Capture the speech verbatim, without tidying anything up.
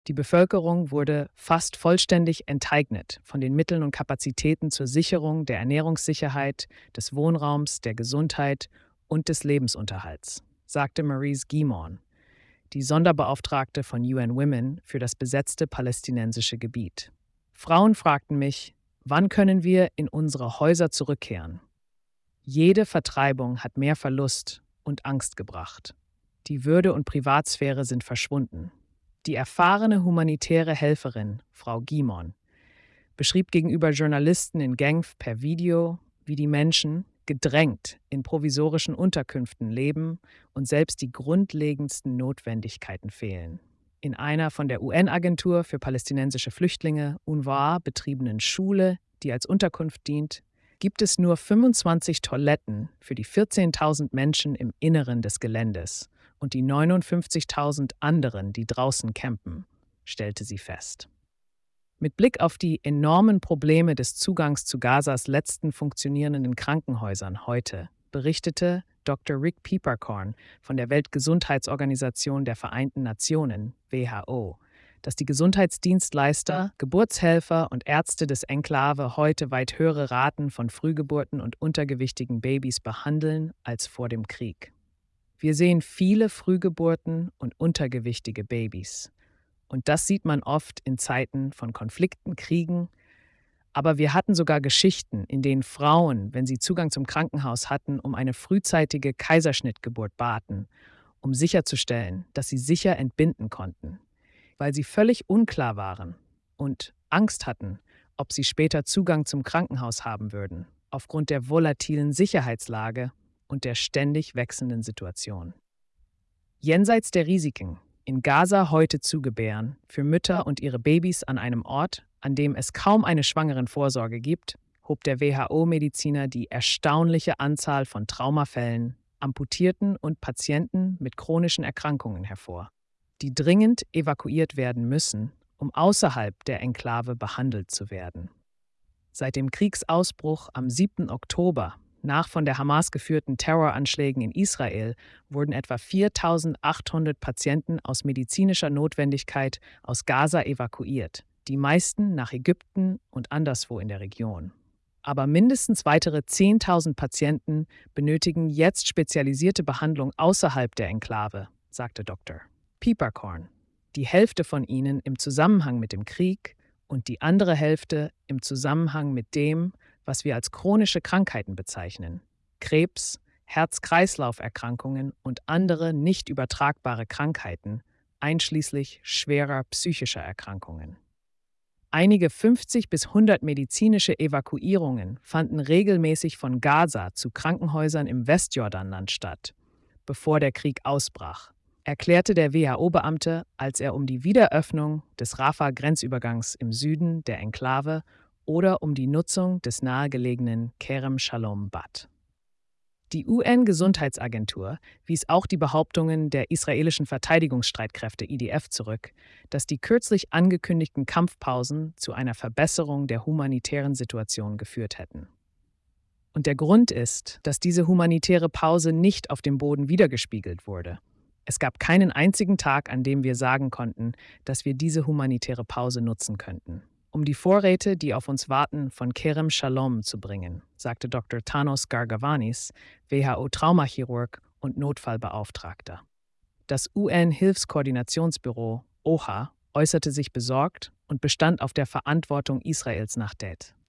Die Bevölkerung wurde fast vollständig enteignet von den Mitteln und Kapazitäten zur Sicherung der Ernährungssicherheit, des Wohnraums, der Gesundheit und des Lebensunterhalts, sagte Maurice Guimond, die Sonderbeauftragte von U N Women für das besetzte palästinensische Gebiet. Frauen fragten mich, wann können wir in unsere Häuser zurückkehren? Jede Vertreibung hat mehr Verlust und Angst gebracht. Die Würde und Privatsphäre sind verschwunden. Die erfahrene humanitäre Helferin, Frau Guimond, beschrieb gegenüber Journalisten in Genf per Video, wie die Menschen, gedrängt, in provisorischen Unterkünften leben und selbst die grundlegendsten Notwendigkeiten fehlen. In einer von der U N-Agentur für palästinensische Flüchtlinge, UNRWA, betriebenen Schule, die als Unterkunft dient, gibt es nur fünfundzwanzig Toiletten für die vierzehntausend Menschen im Inneren des Geländes und die neunundfünfzigtausend anderen, die draußen campen, stellte sie fest. Mit Blick auf die enormen Probleme des Zugangs zu Gazas letzten funktionierenden Krankenhäusern heute berichtete Doktor Rick Peeperkorn von der Weltgesundheitsorganisation der Vereinten Nationen, W H O, dass die Gesundheitsdienstleister, Geburtshelfer und Ärzte des Enklave heute weit höhere Raten von Frühgeburten und untergewichtigen Babys behandeln als vor dem Krieg. Wir sehen viele Frühgeburten und untergewichtige Babys. Und das sieht man oft in Zeiten von Konflikten, Kriegen. Aber wir hatten sogar Geschichten, in denen Frauen, wenn sie Zugang zum Krankenhaus hatten, um eine frühzeitige Kaiserschnittgeburt baten, um sicherzustellen, dass sie sicher entbinden konnten, weil sie völlig unklar waren und Angst hatten, ob sie später Zugang zum Krankenhaus haben würden, aufgrund der volatilen Sicherheitslage und der ständig wechselnden Situation. Jenseits der Risiken, in Gaza heute zu gebären, für Mütter und ihre Babys an einem Ort, an dem es kaum eine Schwangerenvorsorge gibt, hob der W H O-Mediziner die erstaunliche Anzahl von Traumafällen, Amputierten und Patienten mit chronischen Erkrankungen hervor, die dringend evakuiert werden müssen, um außerhalb der Enklave behandelt zu werden. Seit dem Kriegsausbruch am siebten Oktober, nach von der Hamas geführten Terroranschlägen in Israel, wurden etwa viertausendachthundert Patienten aus medizinischer Notwendigkeit aus Gaza evakuiert, die meisten nach Ägypten und anderswo in der Region. Aber mindestens weitere zehntausend Patienten benötigen jetzt spezialisierte Behandlung außerhalb der Enklave, sagte Doktor Peeperkorn. Die Hälfte von ihnen im Zusammenhang mit dem Krieg und die andere Hälfte im Zusammenhang mit dem, was wir als chronische Krankheiten bezeichnen: Krebs, Herz-Kreislauf-Erkrankungen und andere nicht übertragbare Krankheiten, einschließlich schwerer psychischer Erkrankungen. Einige fünfzig bis hundert medizinische Evakuierungen fanden regelmäßig von Gaza zu Krankenhäusern im Westjordanland statt, bevor der Krieg ausbrach, erklärte der W H O-Beamte, als er um die Wiederöffnung des Rafah-Grenzübergangs im Süden der Enklave oder um die Nutzung des nahegelegenen Kerem Shalom bat. Die U N-Gesundheitsagentur wies auch die Behauptungen der israelischen Verteidigungsstreitkräfte I D F zurück, dass die kürzlich angekündigten Kampfpausen zu einer Verbesserung der humanitären Situation geführt hätten. Und der Grund ist, dass diese humanitäre Pause nicht auf dem Boden widergespiegelt wurde. Es gab keinen einzigen Tag, an dem wir sagen konnten, dass wir diese humanitäre Pause nutzen könnten, um die Vorräte, die auf uns warten, von Kerem Shalom zu bringen, sagte Doktor Thanos Gargavanis, W H O-Traumachirurg und Notfallbeauftragter. Das U N-Hilfskoordinationsbüro, O H A, äußerte sich besorgt und bestand auf der Verantwortung Israels nach Det.